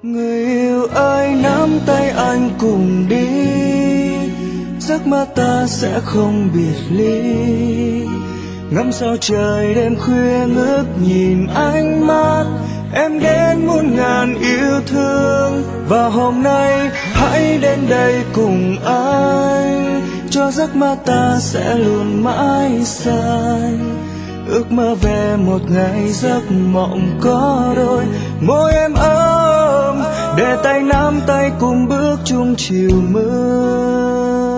Người yêu ơi, nắm tay anh cùng đi, giấc mơ ta sẽ không biệt ly. Ngắm sao trời đêm khuya ngước nhìn ánh mắt em đến muôn ngàn yêu thương. Và hôm nay hãy đến đây cùng anh, cho giấc mơ ta sẽ luôn mãi xanh. Ước mơ về một ngày giấc mộng có đôi, môi em ấm để tay nắm tay cùng bước chung chiều mưa.